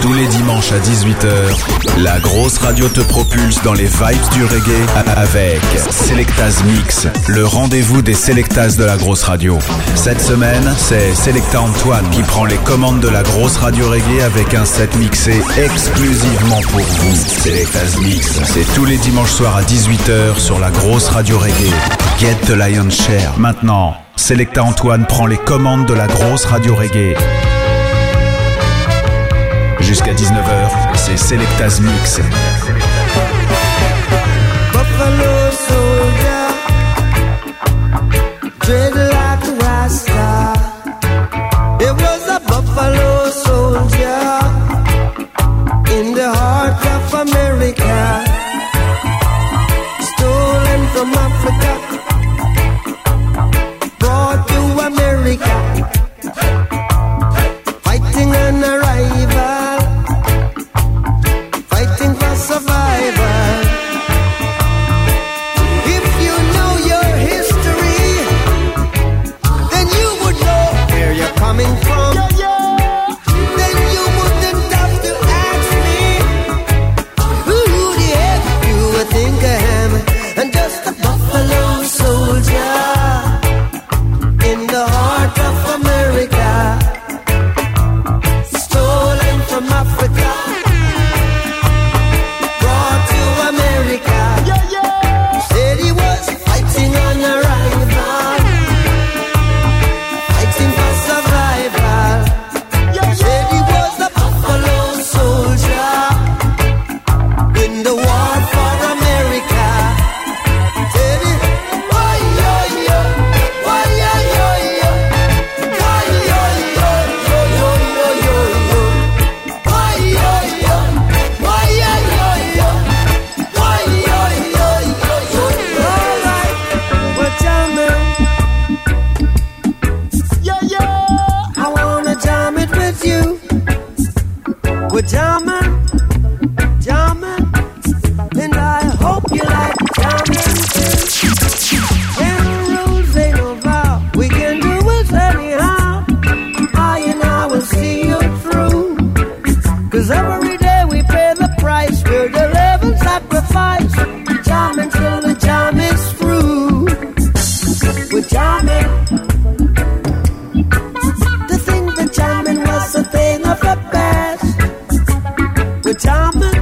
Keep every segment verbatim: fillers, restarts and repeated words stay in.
Tous les dimanches à dix-huit heures, la grosse radio te propulse dans les vibes du reggae avec Selectaz Mix, le rendez-vous des Selectaz de la grosse radio. Cette semaine, c'est Selecta Antoine qui prend les commandes de la grosse radio reggae avec un set mixé exclusivement pour vous. Selectaz Mix, c'est tous les dimanches soirs à dix-huit heures sur la grosse radio reggae. Get the lion's share. Maintenant, Selecta Antoine prend les commandes de la grosse radio reggae. Jusqu'à dix-neuf heures, c'est Selectaz Mix. Buffalo soldier, dread like a rasta. There was a buffalo soldier in the heart of America, stolen from Africa, brought to America, fighting an arrival, fighting for survival. If you know your history, then you would know where you're coming from. Then you wouldn't have to ask me who the heck you would think I am. I'm just a buffalo soldier in the heart of America, stolen from Africa, brought to America. Said he was fighting on arrival, fighting for survival. Said he was a buffalo soldier in the war for America. Said he, why yo yo, why yo yo yo, why yo yo yo yo yo yo yo, why yo yo, why yo yo yo, why yo yo yo yo. All right, we're jamming. Yeah yeah, I wanna jam it with you. We're jamming, jamming, and I hope you like jamming too. Ten rules ain't no vow, we can do it anyhow. I and I will see you through, 'cause every day we pay the price, we're the living sacrifice. Jamming till the jam is through. We're jamming. To think that jamming was a thing of the past. We're jamming,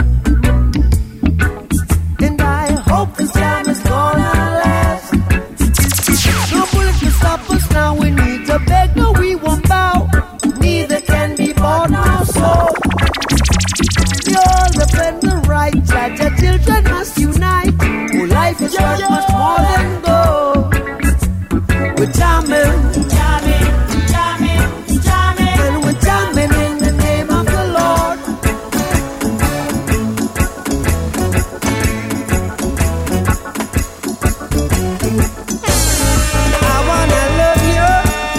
and I hope this jam is gonna last. No bullet can stop us now. We need to beg, no, we won't bow. Neither can be bought now. So we all defend the right. Judge, our children must unite. Oh, life is worth much more than gold. We're jamming, jamming, jamming, jamming, and we're jamming in the name of the Lord. I wanna love you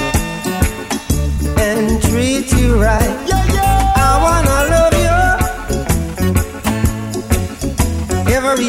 and treat you right. I wanna love you every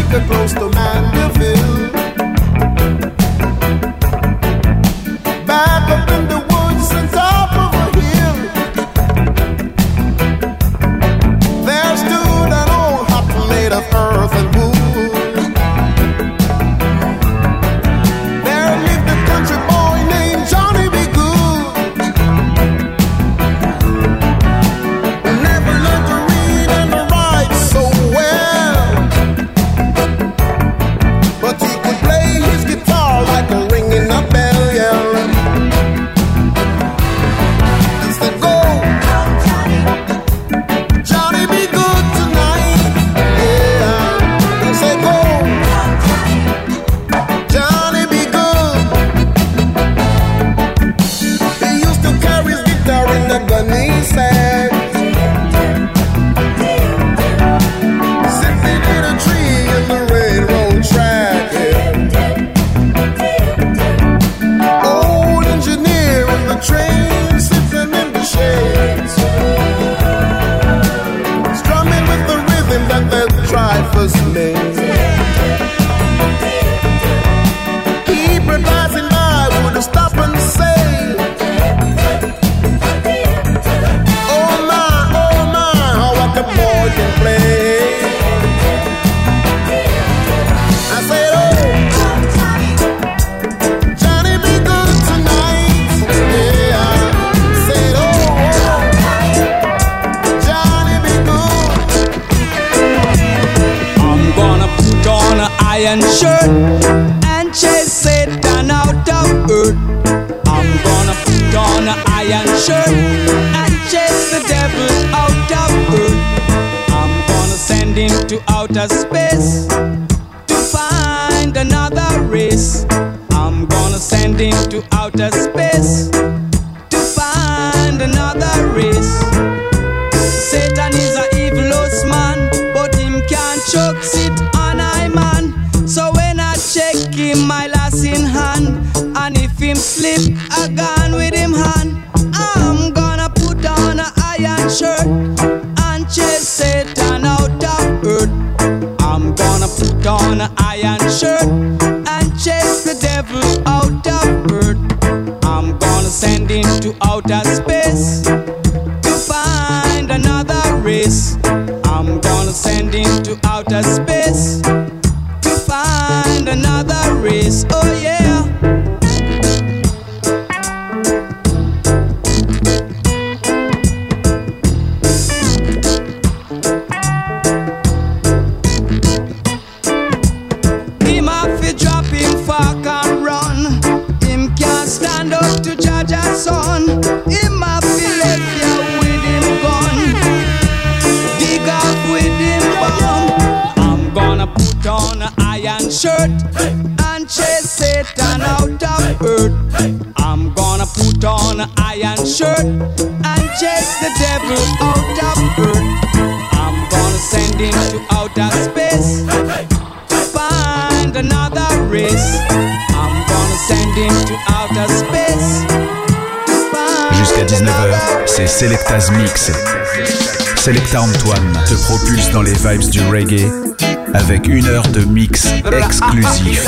sector close to Mandeville. Back up in the woods and top of a hill, there stood an old hut made of earth and wood. There lived a country boy named Johnny B. Good. Never learned to read and to write so well, but he could play his guitar like a ringing a bell, yeah. Keep revising by, would stop and say, oh my, oh my, how what the boy can play. I said, oh, Johnny be good tonight. Yeah, I said, oh, Johnny be good. I'm gonna put on an iron shirt and chase Satan out of earth. I'm gonna put on an iron shirt and chase the devil out of earth. I'm gonna send him to outer space to find another race. I'm gonna send him to outer space to find another race. Satan is a evil host man, but him can't choke sit on I man. So when I check him, my lass in hand, and if him slip, I gone with him hand. I'm gonna put on an iron shirt and chase Satan out of earth. I'm gonna put on an iron shirt and chase the devil out of earth. I'm gonna send him to outer space to find another race. I'm gonna send him to outer space to find another race. Oh yeah. Him have to drop him fork and run. Him can't stand up to Jaja's son. Him have to left you with him gun, dig off with him bomb. I'm gonna put on an iron shirt and chase Satan out of earth. I'm gonna put on an iron shirt and chase the devil out of earth. I'm gonna send him to outer space to find another race. I'm gonna send him to outer space to find. Jusqu'à dix-neuf heures, c'est Selecta's Mix. Selecta Antoine te propulse dans les vibes du reggae avec une heure de mix exclusif.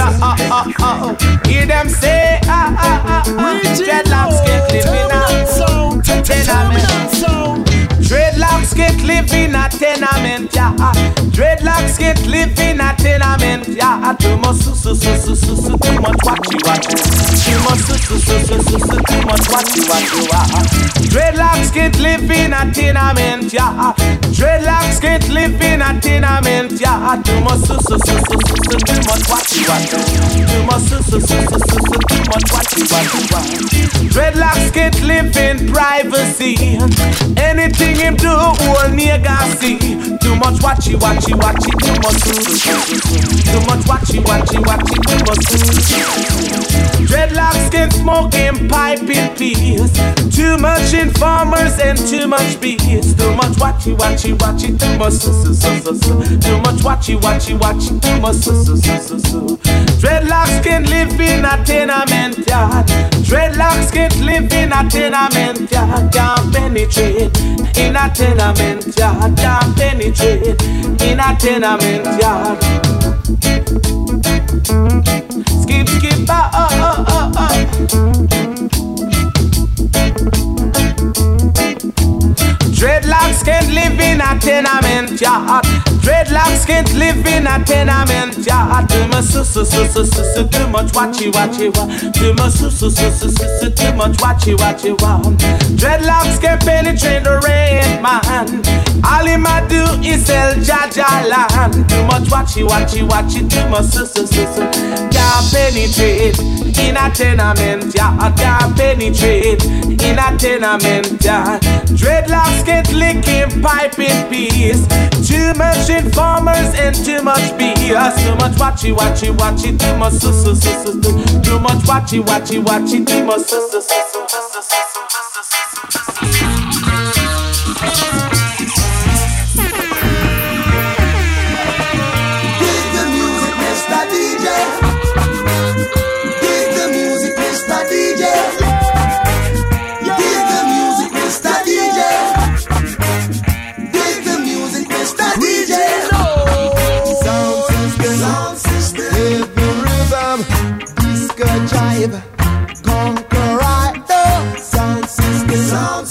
Hear them say, ah ah ah ah, dreadlocks get living a tenement. Dreadlocks get living a tenement, yeah. Dreadlocks get living a tenement, yeah. Too much su su su su su su, too much watchy watchy. Too much su su su su su su, too much watchy watchy. Dreadlocks get living a tenement, yeah. Dreadlocks get living a tenement, yeah. Too much su su su su su su, too much watchy watchy. Too much su su su su su su, too much watchy watchy. Dreadlocks get live in privacy. Anything him do, all nigga see. Too much watchy watchy watchy, too much su su su su. Too much watchy watchy watchy, too much su su su. Dreadlocks get smoking pipe in peace. Too much informers and too much beats. Too much watchy watchy watchy, too much su su su su su. Too much watchy watchy watchy, too much su su su su su. Dreadlocks can live in a tenement yard. Dreadlocks can live in a tenement yard. Can't penetrate in a tenement yard. Can't penetrate in a tenement yard. yard. Dreadlocks can't live in a tenement yard. Too much su su su su su su, too much watchy watchy wa. Too much su su su su su su, too much watchy watchy wa. Dreadlocks can penetrate the rain, man. All he might do is sell Jaja land. Too much watchy watchy watchy, too much su su su su. Can't penetrate in a tenement yard. Can't penetrate in a tenement yard. Dreadlocks can't lick him pipe in peace. Too much informers and too much B S. Too much watchy watchy watchy, too much su su su su. Too much watchy watchy watchy, too much su su su su. Dig the music, Mister D J. Dig the music, Mister D J. Dig the music, Mister D J. Dig the music, Mister D J. Sound system, sound system. With the rhythm, disco jive, conquer right the sound system. Sound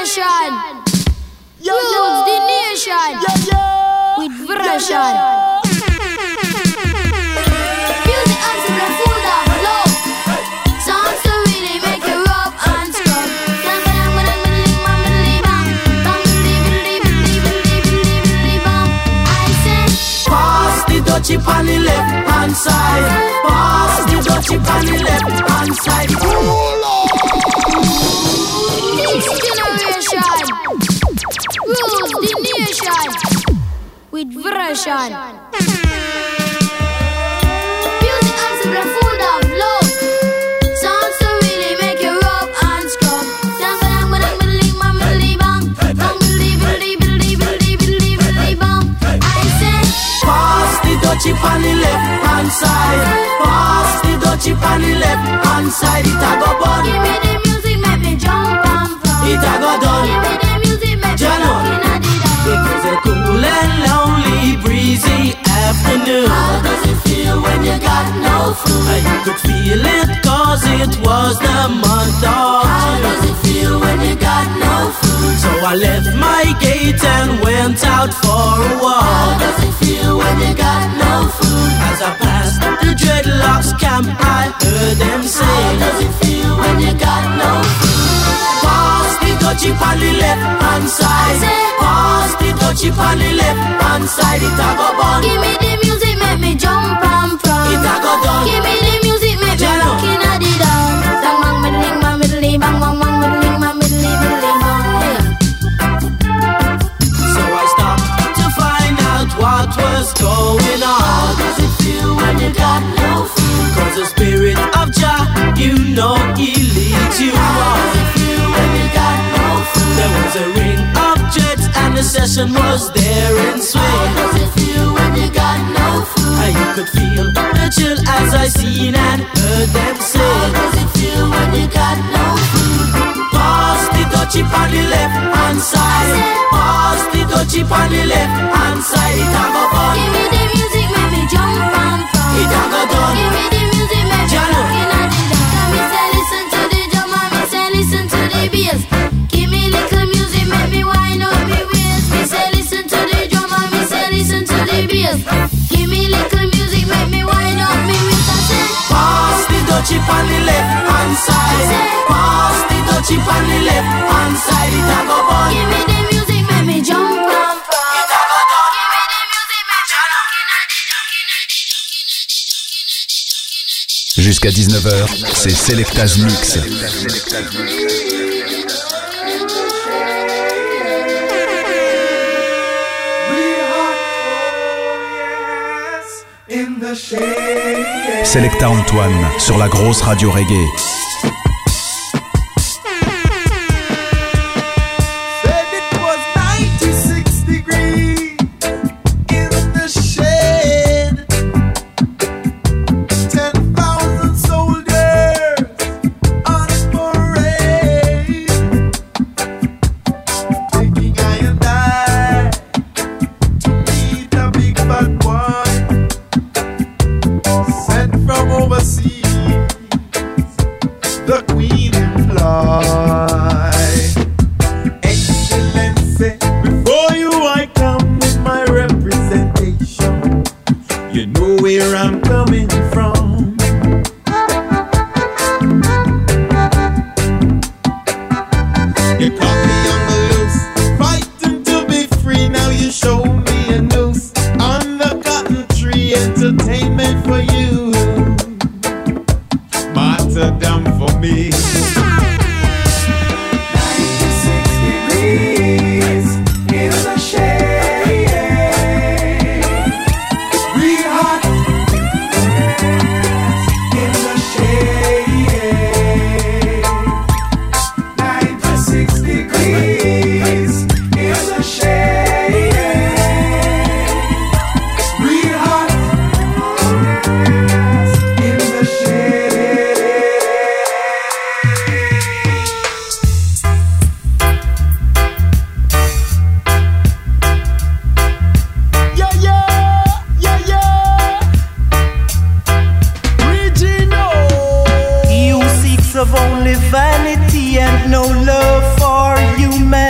generation. Rules the nation with version. Music and simple full of love. Songs to really make you rub and scrub. Pass the dutchie on the left hand side. Pass the dutchie on the left hand side. This generation rules the nation with version. Music and simple full of love. Songs to really make you rub and scrub. Pass the dutchie on the left hand side. Pass the dutchie on the left hand side. It a go bun. Give me the music, make me jump and pump. It a go done. Give me the music, make me Jano. looking at the It down. was a cool and lonely, breezy afternoon. How does it feel when you got no food? You could feel it cause it was the month of June. How does it feel when you got no food? So I left my gate and went out for a walk. How does it feel when you got no food? As I passed the dreadlocks camp, I heard them say, how does it feel when you got no food? Pass the dutchie on the left hand side. Pass the dutchie on the left hand side. It a go bun. Give me the music, make me jump and prance. It a go done. Give me the music, make me Jano. looking at the down. Bang bang middling, bang middling, bang bang bang middling, bang middling, middling, bang. So I stopped to find out what was going on. How does it feel when you got no food? Cause the spirit of Jah, you know he leads you on. How does it feel when you got no food? There was a ring of jets and the session was there in swing. How does it feel when you got no food? And you could feel the chill as I seen and heard them say, how does it feel when you got no food? Pass the dutchie on the left hand side. Pass the dutchie on the left hand side. It a go bun. Give me the music, make me jump and prance. It a go done. Give me the music, make me Jano. looking at the down. Me say listen to the drum and me say listen to the bass. Give me little music, make me wind up me waist. Me say listen to the drum and me say listen to the bass. Give me little music, make me wind up me waist. I say Pass the dutchie on the left hand side. Pass the dutchie on the left hand side. It a go bun. give me the music, make me jump and prance. It a go done. Give me the music, make me looking at the down. Jusqu'à dix-neuf heures, c'est Selecta's Mix. In the shade. Selecta Antoine sur la grosse radio reggae. Said it was ninety-six degrees in the shade. Ten thousand soldiers on parade, taking I and I to meet a big bad boy sent from overseas. The Queen employ. Excellency, before you I come with my representation. You know where I'm coming from. You caught me on the loose, fighting to be free. Now you show me a noose on the cotton tree. Entertainment for you, martyrdom for me. ninety-six degrees in the shade. Real hot in the shade. ninety-six degrees in the shade. Real hot in the shade. Yeah, yeah, yeah, yeah. Regino. He who seeks of only vanity and no love for humanity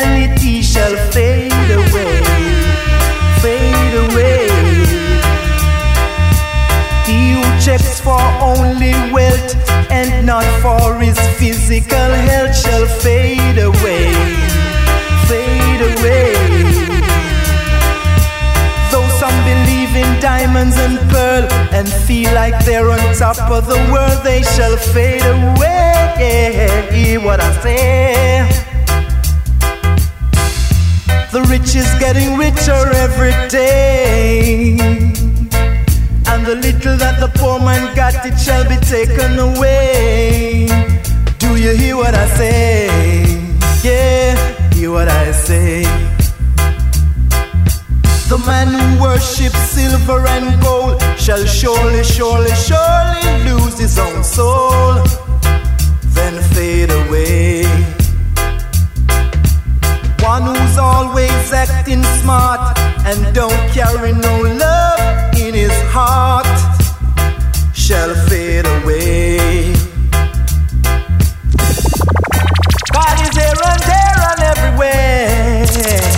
not for his physical health shall fade away, fade away. Though some believe in diamonds and pearl and feel like they're on top of the world, they shall fade away. Hear what I say? The rich is getting richer every day, and the little that the poor man got, it shall be taken away. Do you hear what I say? Yeah, hear what I say. The man who worships silver and gold shall surely, surely, surely lose his own soul, then fade away. One who's always acting smart and don't carry no love in his heart shall fade away. God is here and there and everywhere,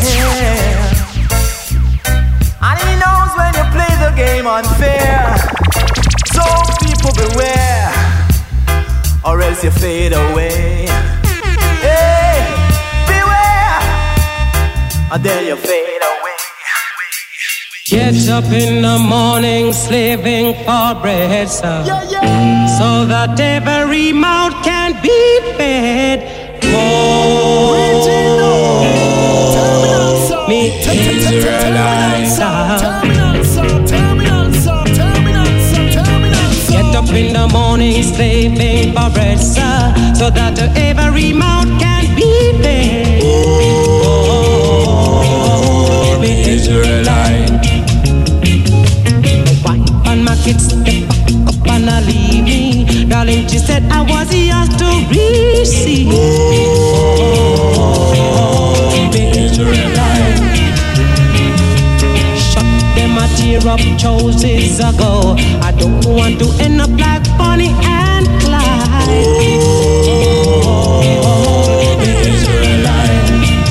and he knows when you play the game unfair. So people beware, or else you fade away. Hey, beware, or then you fade away. Get up in the morning, slaving for bread, sir, Yeah, yeah. so that every mouth can be fed. Oh, me Israelites, get up in the morning, slaving for bread, sir, so that every mouth can be fed. Oh, me Israelites. And my kids step up and I leave me. Darling, she said I was yours to receive. Oh, the Israelite. Shut them a tear up choices ago. I don't want to end up like Bonnie and Clyde. Oh, the Israelite.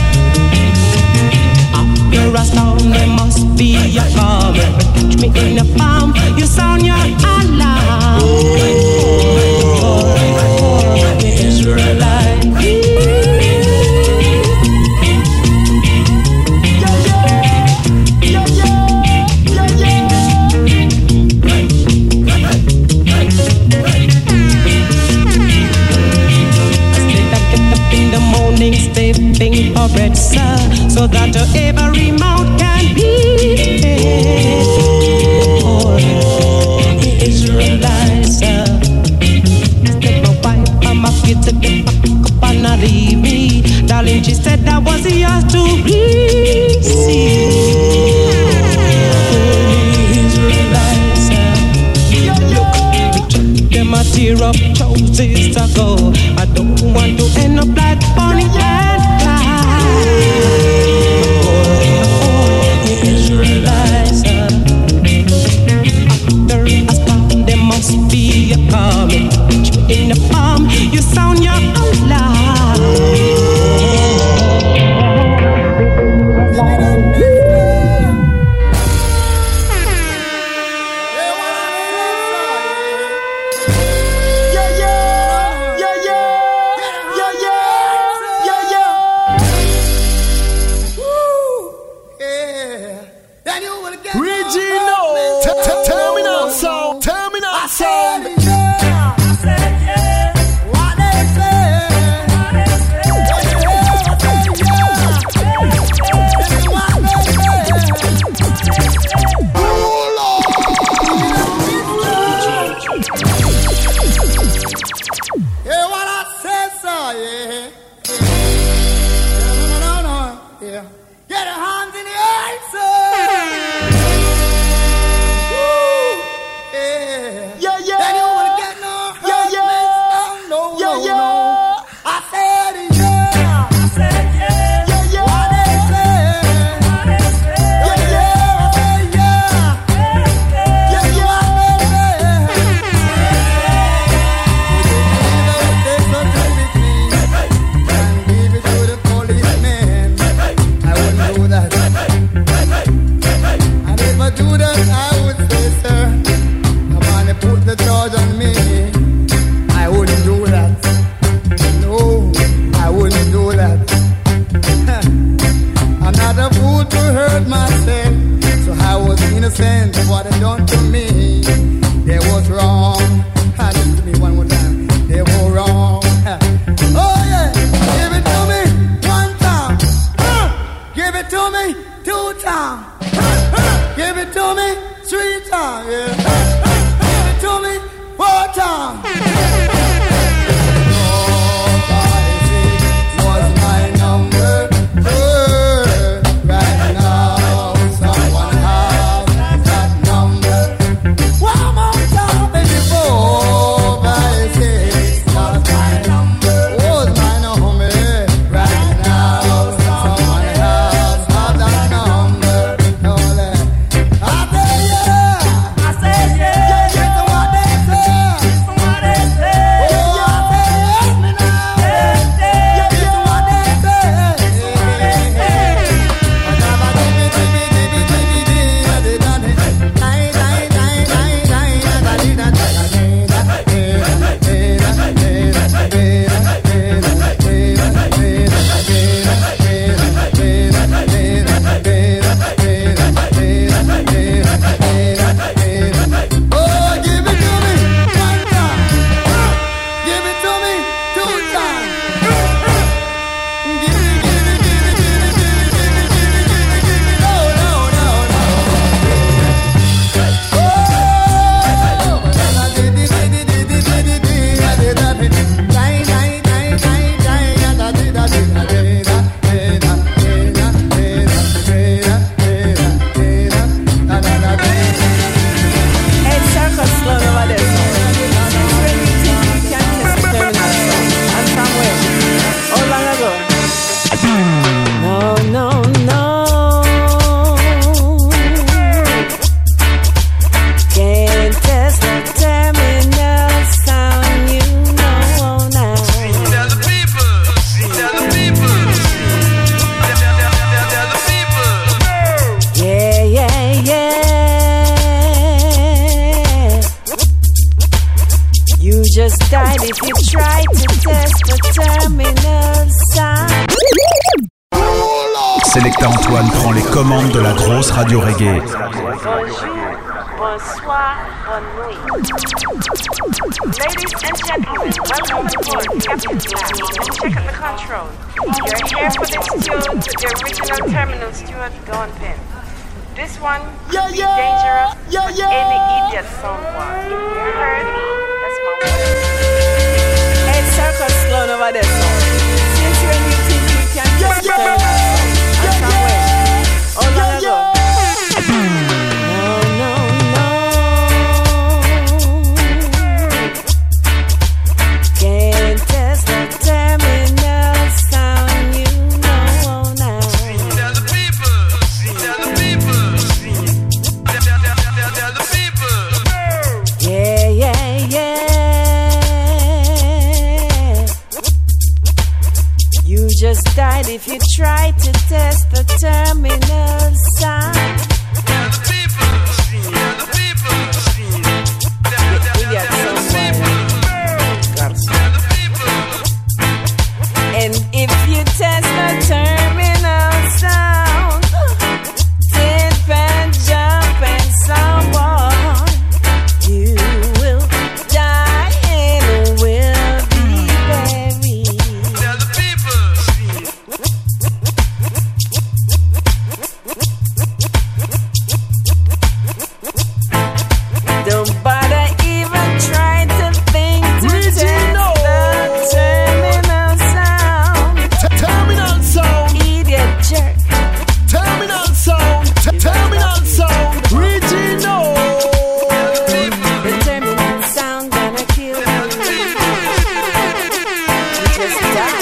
After a storm, there must be a calm. Catch me in the palm, you sound your alarm. Oh, the Israelite. Stepping for bread, sir, so that every mouth can be fed. Oh, the Israelites, sir. Step my wife and my kids to get back up and not leave me. Darling, she said that was yours to receive. Oh, the Israelites, sir. Look, them a tear up choices to go. I don't want to end up like Bonnie and Clyde. Oh, the Israelites. After a storm, there must be a calm. Catch me in the palm, you sound your alarm. Yeah, yeah, yeah, yeah, yeah, to me three times, yeah. Give it to me four times. Selecta Antoine prend les commandes de la grosse radio reggae. Bonjour, bonsoir, bonne nuit. Ladies and gentlemen, welcome aboard Captain Black and check out the control. You're here for this tune with the original Terminal Stuart Gone Pen. This one yeah, could yeah, be dangerous yeah, for yeah. any idiot someone. You heard? That's my word. Hey, circus clown over there, so. Since when you think you can just yeah, turn yeah. and somewhere. How long ago? No, no, no. Can't test the terminal sound, you know now. Tell the people, tell the people, tell, tell, tell, tell, tell the people. Yeah, yeah, yeah. You just died if you try to test the terminal sound. Tell the people, tell the people, tell, tell, tell, tell the people, tell the people. And if you test the terminal sound, tip and jump and someone, you will die and will be buried. Tell the people. Don't bother even trying to think to test the terminal sound. Terminal sound. Idiot jerk. Terminal sound. Terminal sound. Regional. The terminal sound gonna kill you. You just die.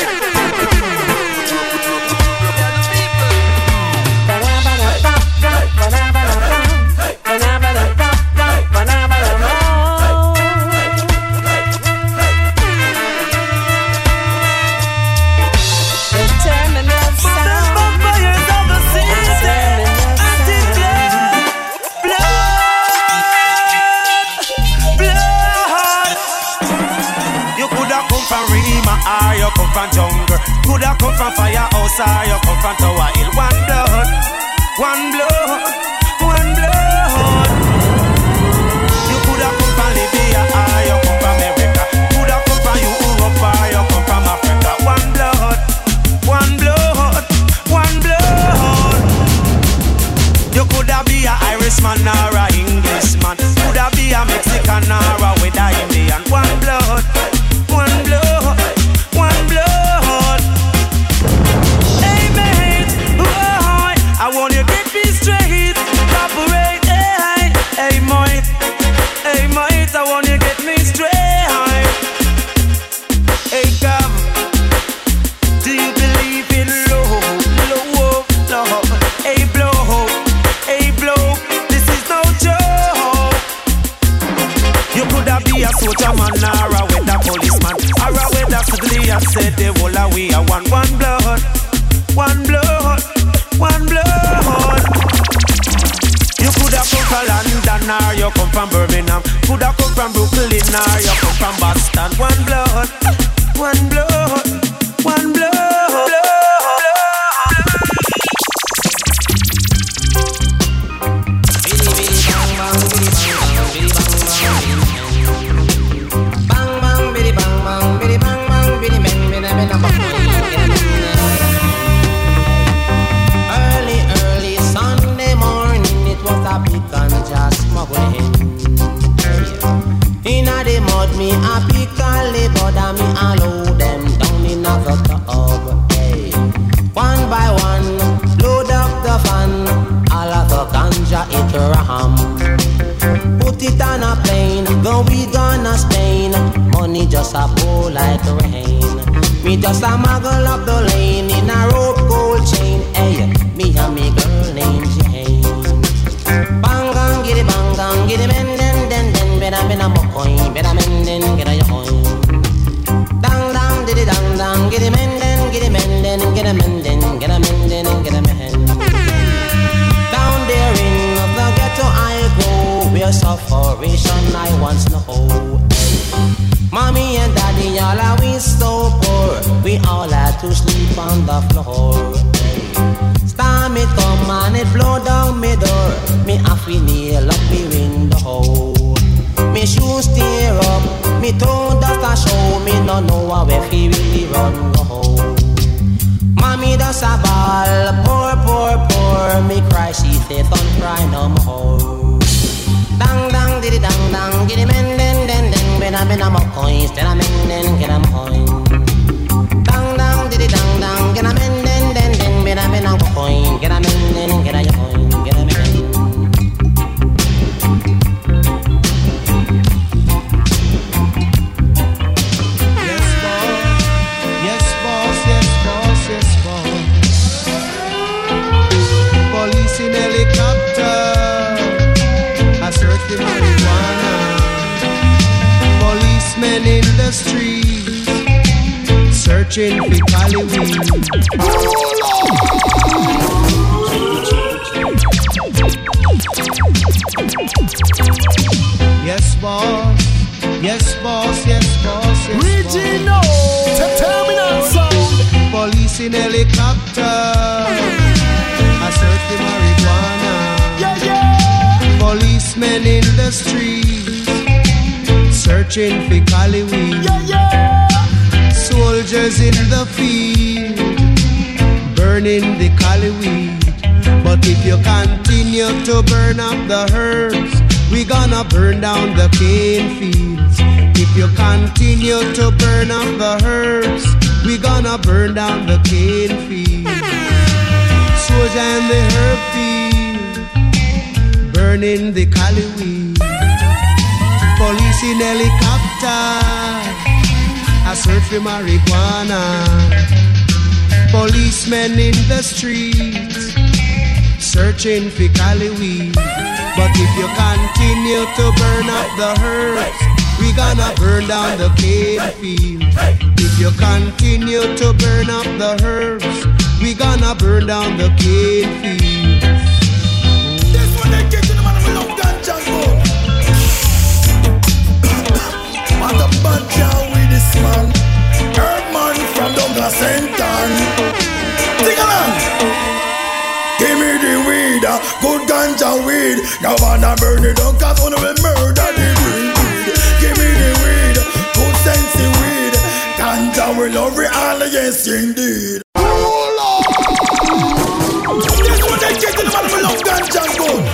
You come from jungle, coulda come from firehouse, or you come from Tower Hill. One blood, one blood, one blood. You coulda come from Libya, or you come from America. Coulda come from Europe, or you come from Africa. One blood, one blood, one blood. You coulda be a Irishman, or one blood, one blood, one blood. You coulda come from London or you come from Birmingham, coulda come from Brooklyn or you come from Boston. One blood, one blood, one blood. Early, early Sunday morning, it was a big ganja smuggling. Inna the mud, me a pick a liver, and me a load them down in a the tub. Hey. One by one, load up the van, all of the ganja it ram. Put it on a plane, then we gonna Spain. Money just a pour like rain. Me just a muggle up the lane in a rope gold chain. Hey, me and me girl named Jane. Bang gang, get it, bang gang, get it, men, den, den, den. Better, better, mo coin, better, men, den, get a your coin. Dang, dang, did it, dang, dang, get it, men, den, get it, men, den, get a men, den, get a men, den, get a men. Down there in the ghetto I go, where sufferation I once know. Mommy and daddy all are we so poor, we all had to sleep on the floor. Storm it come and it blow down me door, me have to nail up me window. Me shoes tear up, me toe dust a show, me no know where he really run go. Mommy does a ball, poor, poor, poor, me cry, she say don't cry no more. Dang, dang, diddy, dang, dang, giddy, men, den, den, den, ben, ben, I'm a coin, then I'm in, den, get a coin. Dang, dang, diddy, dang, dang, get a men, den, den, den, ben, ben, I'm a coin, get a men, den, get a coin, get a men. Yes, boss, yes, boss, yes, boss. Police in helicopter. Search the marijuana. Policemen in the streets searching for Cali weed. Yes, boss. Yes, boss. Yes, boss. Yes, Regino, boss. terminal sound. Police in helicopter. I search the marijuana. Yeah, yeah. Policemen in the streets searching for Cali weed. Yeah, yeah. Soldiers in the field burning the Cali weed. But if you continue to burn up the herbs, we gonna burn down the cane fields. If you continue to burn up the herbs, we gonna burn down the cane fields. Soldier in the herb field burning the Cali weed. Police in helicopter, I search for marijuana. Policemen in the streets searching for Cali weed. But if you continue to burn up the herbs, we gonna burn down the cane fields. If you continue to burn up the herbs, we gonna burn down the cane fields. They get to the man who love ganja good. What a bunch of with this man. Herb man from Douglas Centon. Sing along. Give me the weed, good ganja weed. Now wanna burn it down cause one will murder the weed. Give me the weed, good sensey weed. Ganja will love it all, yes indeed. This one they get to the man who love ganja good.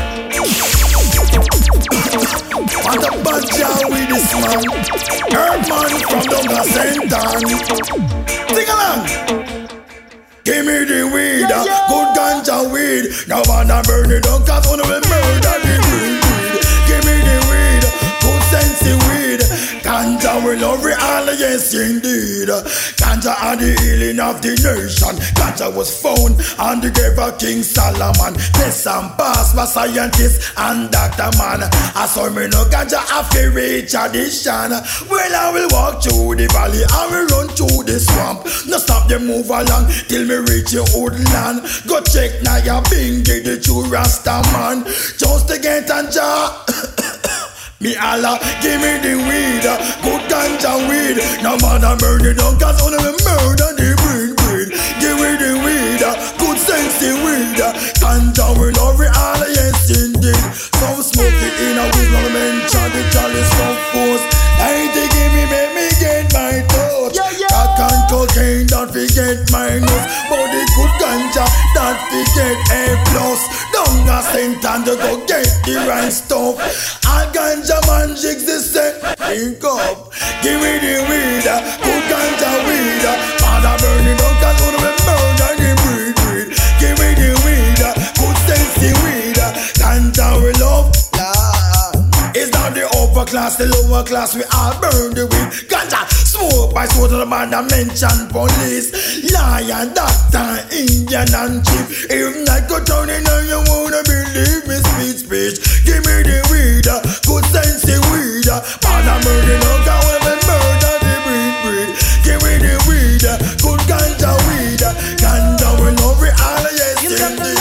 What a bunch of with this man. Herb man from Douglas Centon. Sing along. Give me the weed, yeah, yeah. Good ganja weed. Now wanna burn it down cause one will murder the weed. Give me the weed, good sensey weed. Ganja will love it all, yes indeed. Ganja and the healing of the nation. Ganja was found on the grave of King Solomon. This and pass by scientists and doctor man. I saw me no ganja after reach tradition. Well, I will walk through the valley, I will run through the swamp. No stop them move along till me reach your old land. Go check now your bingy, the true Rasta man. Just to get ganja. Me Allah, give me the weed, good ganja weed. No matter murder, don't cause only me murder the breed, breed. Give me the weed, good sense the weed. Ganja we love it all, yes indeed. Some smoke it in a weed, not mention the chalice from force. ninety give me, make me get my touch. Yeah, yeah. Crack and cocaine, don't forget my nose. But the good ganja, don't forget A plus. Don't go send time to go get the right stuff. All ganja man jigs the set, think up. Give me the weed, good ganja weed. Father burning down, cause one of them murder the breed, breed. Give me the weed, good sense the weed. Ganja we love, yeah. It's not the upper class, the lower class, we all burn the weed. Ganja, smoke by smoke to the man that mention police. Lion, doctor, Indian and chief. If not go turn in and you wanna believe me, speech, speech. Give me the weed, good sense the weed. Father murder, no go ever murder the breed, breed. Give me the weed, good ganja weed. Ganja we love it all, yes indeed.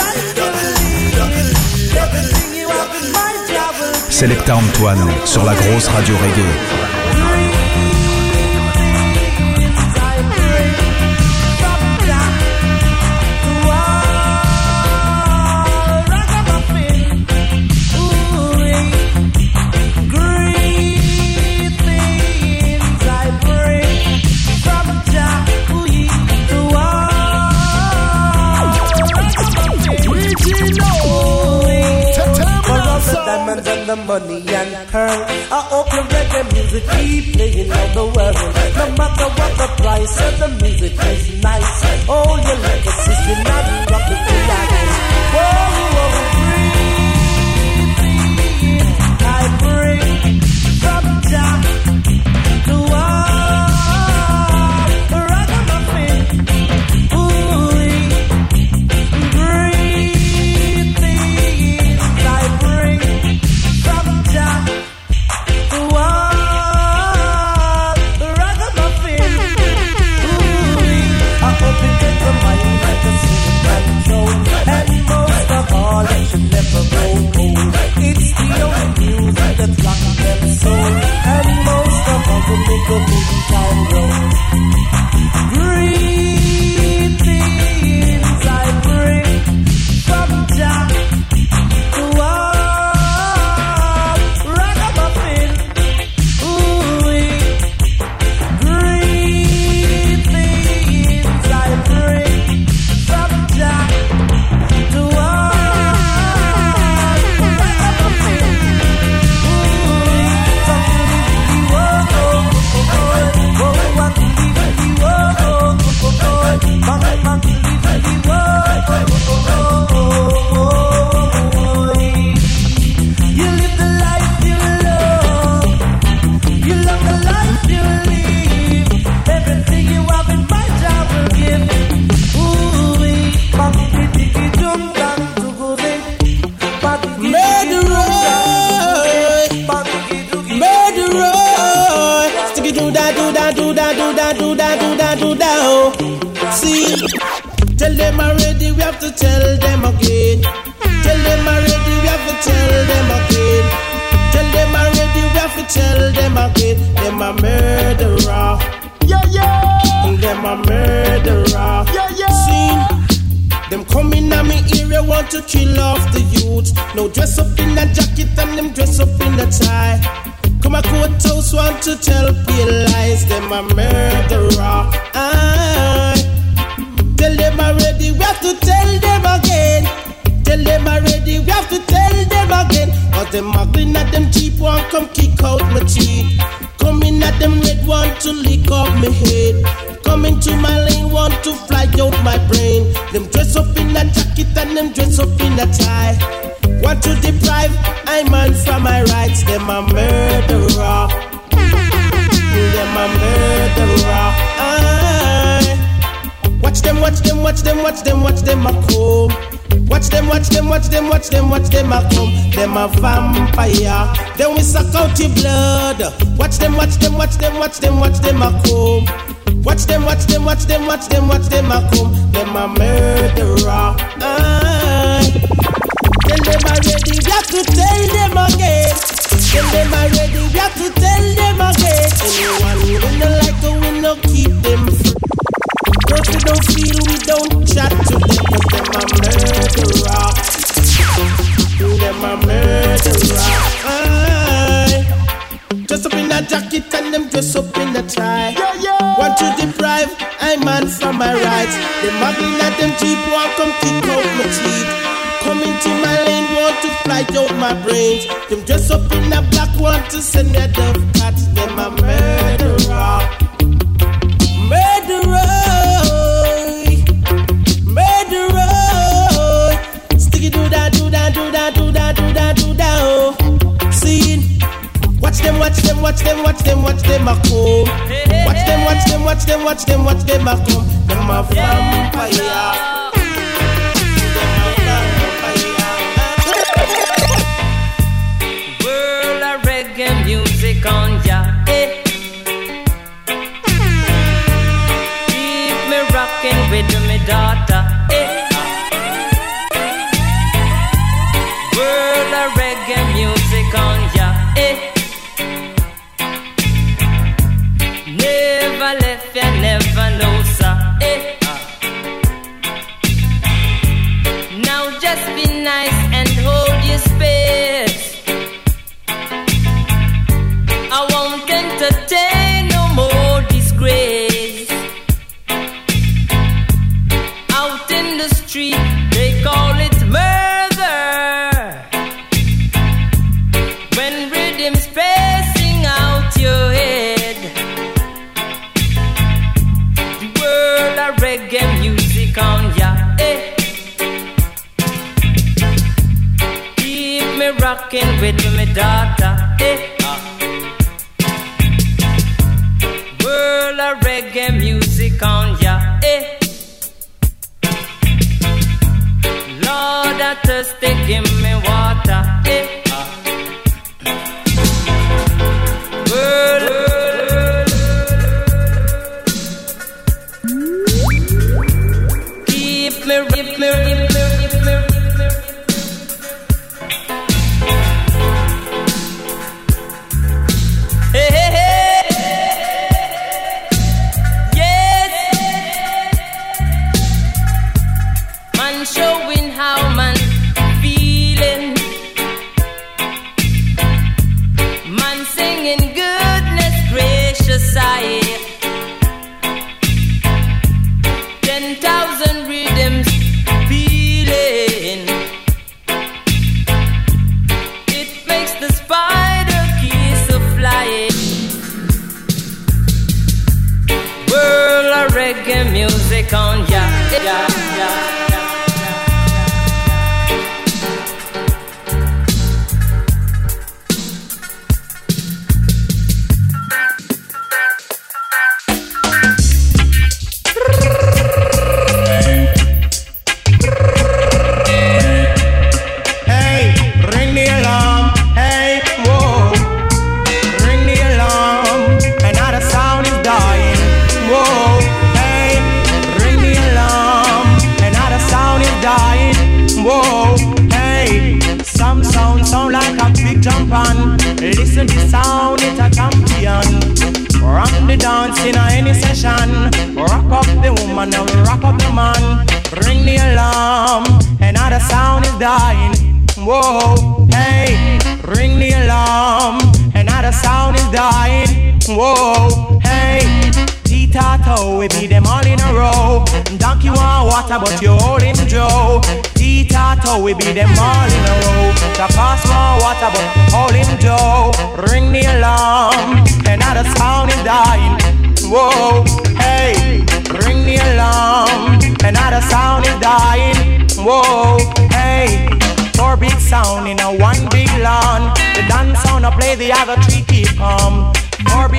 Selecta Antoine sur la grosse radio reggae. Diamonds and the money and pearl. I hope your reggae music keep playing all the world. No matter what the price of the music is nice. Oh, your legacy should not drop it to that. Whoa, whoa, breathe. I bring from Jah to all the ragamuffin. Ooh, breathe things I bring. And most of all, it should never grow old. It's the only music that rocks them soul. And most of all, will make a big time roll. Green things I bring from Jah to all ragamuffin. Ooh, green things I bring from Jah. Tell them already, we have to tell them again. Tell them already, we have to tell them again. Tell them already, we have to tell them again. Them a murderer. Yeah, yeah. Them a murderer. Yeah, yeah. See, them coming at me area want to kill off the youth. No dress up in a jacket and them dress up in a tie. Come a courthouse want to tell pale lies. Them a murderer. Aye. Tell them already, we have to tell them again. Tell them already, we have to tell them again. Cause them muggling at them cheap one come kick out my teeth. Coming at them red one to lick off my head. Coming to my lane want to fly out my brain. Them dress up in a jacket and them dress up in a tie. Want to deprive I man from my rights. Them a murderer. Them a murderer. Ah. them, watch them, watch them, watch them, watch them a come. Watch them, watch them, watch them, watch them, watch them a come. Them a vampire. Then we suck out your blood. Watch them, watch them, watch them, watch them, watch them a come. Watch them, watch them, watch them, watch them, watch them a come. Them a murderer. Aye. Tell them already, we have to tell them again. Tell them already, we have to tell them again. Anyone who don't like it, we no keep them free. Don't we don't feel, we don't chat to them, cause them a murderer. Them a murderer. Aye. Dress up in a jacket and them dress up in a tie. Yeah, yeah. Want to deprive, I man from my rights. Them muggling at them cheap, want come kick out my teeth. Come into my lane, want to fly out my brains. Them dress up in a black, want to send a dove cat. Them a murderer. Murderer. Murderer. Sticky do that, do that, do that, do that, do that, do that. Oh. See, watch them, watch them, watch them, watch them, watch them a come. Watch them, watch them, watch them, watch them, watch them a come. Them a vampire. Music on ya, eh. Keep me rocking with me daughter, eh. World of reggae music on ya, eh. Never left ya, never know, sir, eh. Now just be nice and hold your space. I won't entertain no more disgrace. Out in the street, they call it murder. When rhythm's passing out your head, the world of reggae music on ya, eh. Keep me rocking with me daughter, eh. Reggae music on ya, eh. Lord, I thirsty, give me water, eh. World, keep me, keep me, keep me, keep me. Hey, hey, hey. Showing how man feeling, man singing goodness gracious I. Ten thousand rhythms feeling. It makes the spider kiss a flying. World of reggae music on ya, ya, ya. Listen to sound, it's a champion. Rock the dance in any session. Rock up the woman and rock up the man. Ring the alarm, another sound is dying. Whoa, hey, ring the alarm, another sound is dying. Whoa, hey, T-Tato, we beat them all in a row. Donkey want water, but you holding Joe. T-Tato, we beat them all in a row. The pass want water, but holding Joe. Ring the alarm, another sound is dying. Whoa, hey, ring the alarm, another sound is dying. Whoa, hey, four big sound in a one big lawn. The dance sound I play, the other three keep calm. Four big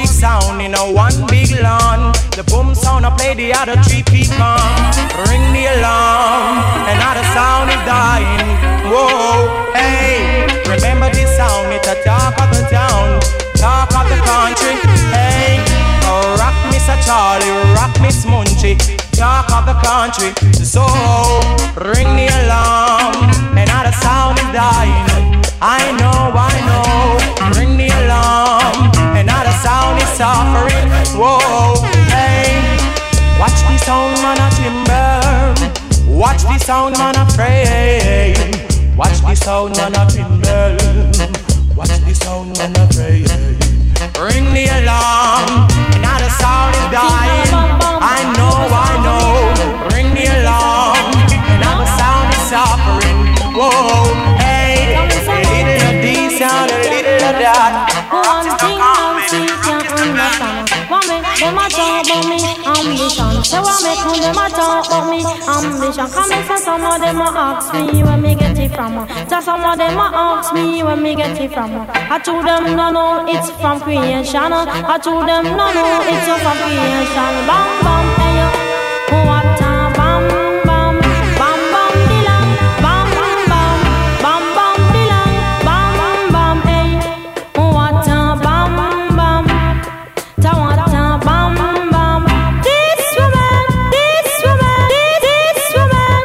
big sound in a one big lawn. The boom sound I play, the other three people ring the alarm. Another sound is dying. Whoa, hey, remember this sound? It's a talk of the town, talk of the country. Hey, oh, rock Mister Charlie, rock Miss Munchie, talk of the country. So ring the alarm. Another sound is dying. I know, I know. Ring the alarm. Another sound is suffering. Whoa, hey. Watch the sound man a timber. Watch the sound man a pray. Watch the sound man a timber. Watch the sound man a pray. Ring the alarm. Another sound is dying. I know, I know. Ring the alarm. Another sound is suffering. Whoa, hey. A little of this sound, a little of that. One thing I see can't understand. Why make them a talk about me ambition? Say why make them a talk about me ambition? Come and say some of them a ask me where me get it from. Say some of them a ask me where me get it from. I told them no no it's from creation. I told them no no it's from creation. Bam bam hey yo, what a bam bam bam bam dilang bam bam bam bam dilang bam bam hey, what a bam bam ta what a bam bam. This woman, this woman, this woman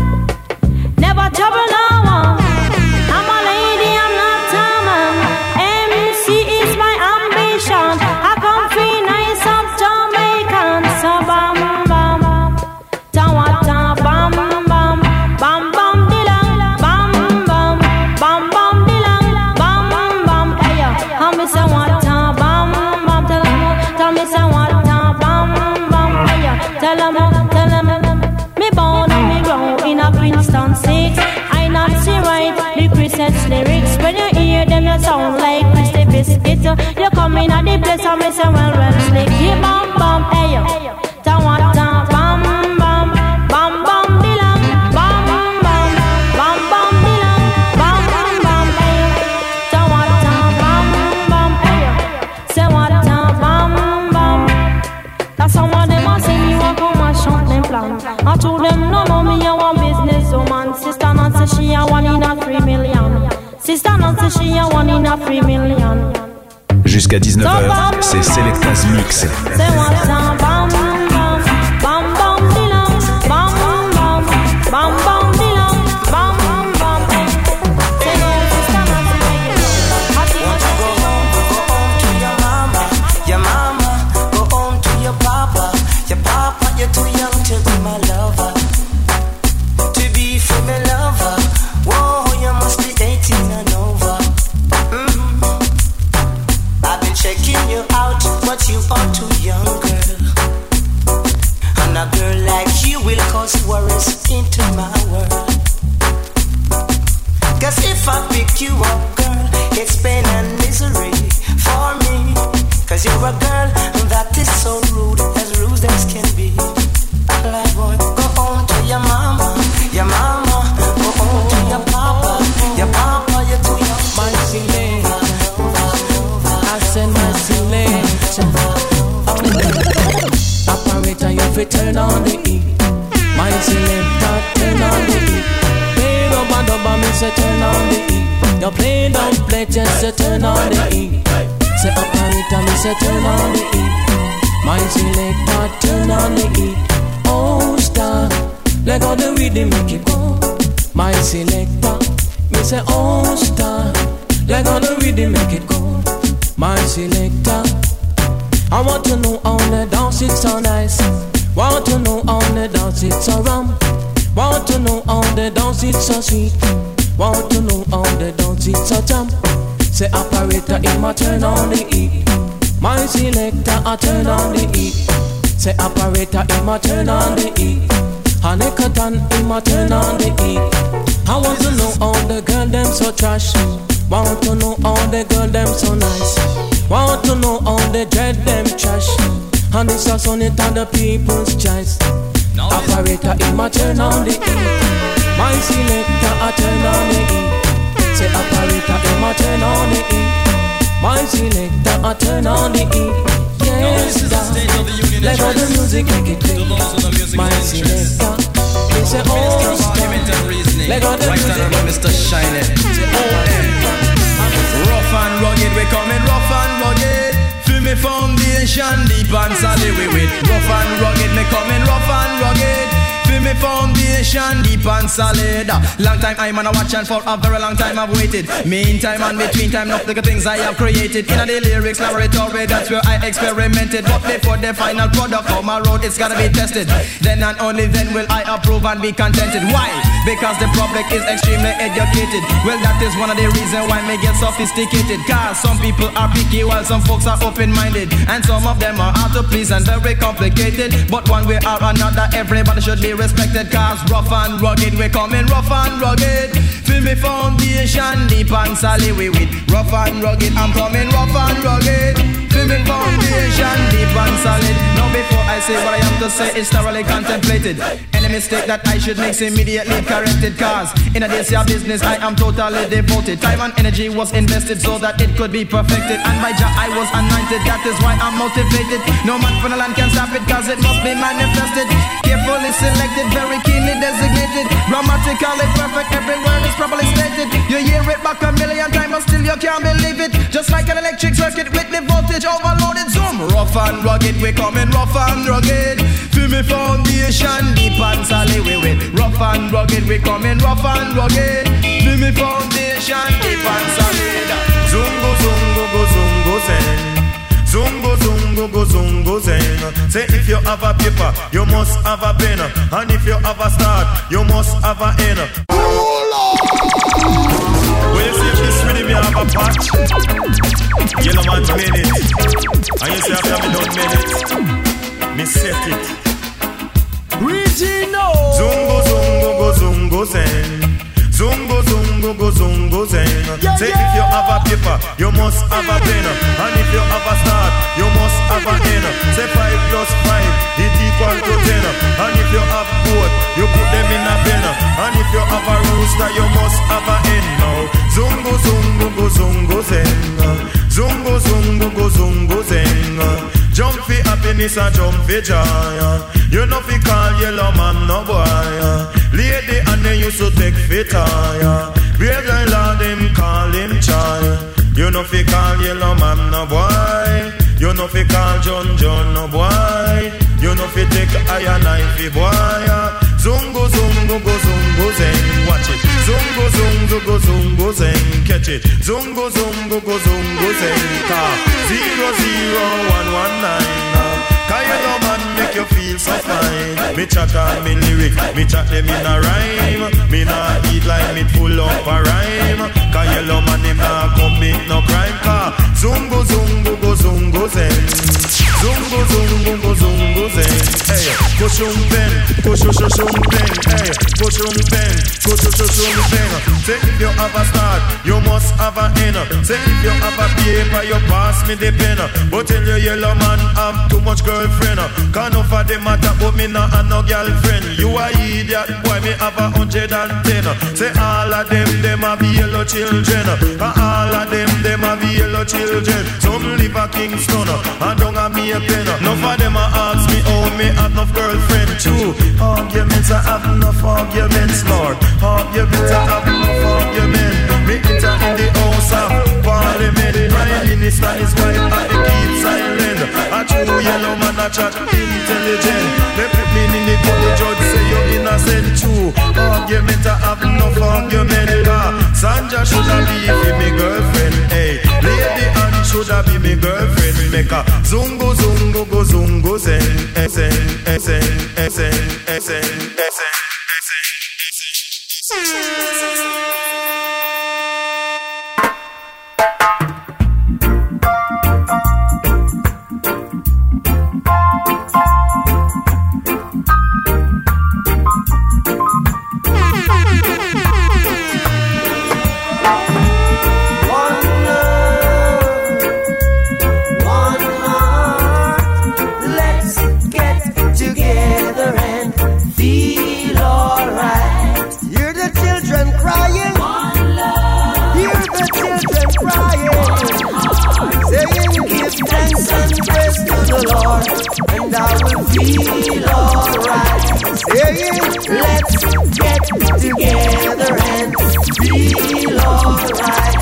never trouble no one. I'm a lady, I'm not a man. M C is my ambition. I come free nice up Jamaican. So bam bam ta what a bam bam bam bam dilang bam bam bam bam dilang bam bam hey yo. And me say what a bam bam. Tell 'em, tell me say what a bam bam hey yo. Tell 'em, tell 'em. Me born and me grow in a Princeton six. I not see right the Chris's lyrics. When you hear them, you sound like Christy Biscuit. You come in at the place and me say well well slick. Yeah, bam bam hey yo. Ta what a bam bam bam bam dilang bam bam bam bam dilang bam bam hey yo. Ta what a bam bam hey yo. Say what a bam bam. That's some of them a say me want come and shut them plan. I told them no no me a one business woman. Sister not say she a one in a three million. Sister not say she a one in a three million. Jusqu'à dix-neuf heures, c'est Selecta's Mix. Say what a bam bam bam bam dilang bam bam bam bam dilang bam bam hey. Say no sister not say reggae. I see what you go home, go home to your mama, your mama, go home to your papa, your papa, you're too young to be my lover, to be for me lover. Whoa, you must be eighteen and over. Mm. I've been checking you out, but you are too young, girl. And a girl like you will cause worries into my world. Cause if I pick you up, girl, it's pain and misery for me. Cause you're a girl that is so rude, as rude as can be. Like boy, go home to your mama, your mama, go home to your papa, your papa, you're too young. My ceiling, I send my ceiling. Operator, you fi turn on the E. My selector, turn on the E. Play rubber dubber, me say turn on the E. You play don't play, just say turn on the E. Say operator, me say turn on the E. My selector, turn on the E. Oh star, let go the rhythm make it go. My selector, me say oh star, let go the rhythm make it go. My selector, I want to know how the dance it's so nice. Want to know how the dance it's so rum. Want to know how the dance it's so sweet. Want to know how the dance it's so jump. Say operator, in my turn on the E. My selector, I turn on the E. Say operator, in my turn on the E. Honeycotton, in my turn on the E. I want to know how the girl them so trash. Want to know how the girl them so nice. Want to know how the dread them trash. And this is on it on the people's choice. Operator, in my turn on the E. My selector, I turn on the E. Say operator, in my turn on the E. My selector, I turn on the heat. Yes, let all the music make it clean. My selector, they say, oh, let all the music make it clean. Mister Shine. Rough and rugged, we coming rough and rugged. Feel me foundation deep and solid we with. Rough and rugged, me coming rough and rugged. Feel me foundation deep and solid. Long time I'm on a watch and for a very long time I've waited. Meantime and between time, not the things I have created. In the lyrics laboratory, that's where I experimented. But before the final product come around, it's gotta be tested. Then and only then will I approve and be contented. Why? Because the public is extremely educated. Well, that is one of the reasons why me get sophisticated. Cause some people are picky while some folks are open-minded. And some of them are hard to please and very complicated. But one way or another, everybody should be respected. Cause rough and rugged, we coming rough and rugged. Feel me foundation deep and solid we with. Rough and rugged, I'm coming rough and rugged. Feel me foundation deep and solid. Now before I say what I have to say, it's thoroughly contemplated. Any mistake that I should make is immediately corrected. Cause in a day's business I am totally devoted. Time and energy was invested so that it could be perfected. And by Jah I was anointed, that is why I'm motivated. No man from the land can stop it cause it must be manifested. Carefully selected, very keenly designated. Grammatically perfect, every word is properly stated. You hear it back a million times but still you can't believe it. Just like an electric circuit with the voltage overloaded. Zoom, rough and rugged, we coming rough and rugged. Feel me foundation deep and solid we with. Rough and rugged, we coming rough and rugged. Feel me foundation deep and solid. Zungo zungo go zungo zen. Zungo zungo go zungo zen. Say if you have a paper, you must have a pen. And if you have a start, you must have a end. Well, you see if this really me have a patch, you know man made it. And you see after me don't made it, me set it. Regino Zungo zungo go zungo zen. Zungo zungo go zungo zen. Yeah, Say yeah. if you have a paper, you must have a pen. And if you have a start, you must have a end. Say five plus five, it equal to ten. And if you have both, you put them in a pen. And if you have a rooster, you must have a end now. Zungo zungo go zungo zen. Zungo zungo go zungo zen. Jump for happiness and jump for joy. You know fi call yellow man no boy. Lady and they used to take fit tire. Brave guy lord him call him child. You know fi call yellow man no boy. You know fi call John John no boy. You know fi take iron knife boy. Zungo zungo go zungo zen. Watch it. Zungo zungo go zungo zen. Catch it. Zungo zungo go zungo zen. Car zero zero one one nine. Cause you know man make you feel so fine. Me chat on me lyric, me chat them in a rhyme. Me nah eat like me full up a rhyme. Cause yellow man him nah commit no crime. Cause zungo zungo go zungo zen. Zungo zungo go zungo zen. Hey, push on pen, push push push on pen. Hey, push on pen, push push push on pen. Say if you have a start, you must have a end. Say if you have a paper, you pass me the pen. But tell you yellow man have too much girlfriend. Can't offer the matter, but me not have no girlfriend. You a idiot, boy, me have a hundred and ten. Say all of them, them have yellow children. And all of them, them have yellow children. Some live a Kingston, and don't have me a pen. None of them a ask me, oh, me have enough girlfriend. True, arguments, I have enough arguments, Lord. Arguments, I have enough arguments. Me enter in the house of parliament. Prime minister is white, I keep silent. A true yellow man, a chat intelligent. They put me in the court, the judge say you're innocent. True, argument, I have enough argument. Sanja should have be for me girlfriend. Hey, Lady Anne should have be me girlfriend. Make a zungo zungo go zungo zen. Zen, zen, zen, zen, zen, zen. Children and I will feel alright. Saying, let's get together and feel alright.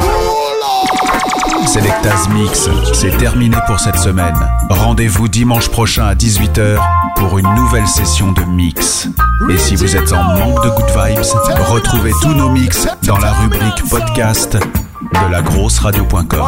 Selectaz Mix, c'est terminé pour cette semaine. Rendez-vous dimanche prochain à dix-huit heures pour une nouvelle session de mix. Et si vous êtes en manque de good vibes, retrouvez tous nos mix dans la rubrique podcast de la grosse radio point com.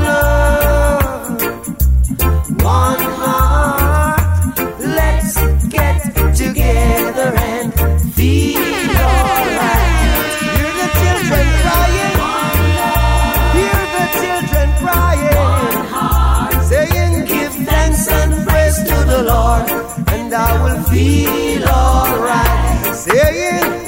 One heart, let's get together and feel alright. Hear the children crying, hear the children crying, saying give thanks and praise to the Lord, and I will feel alright. Saying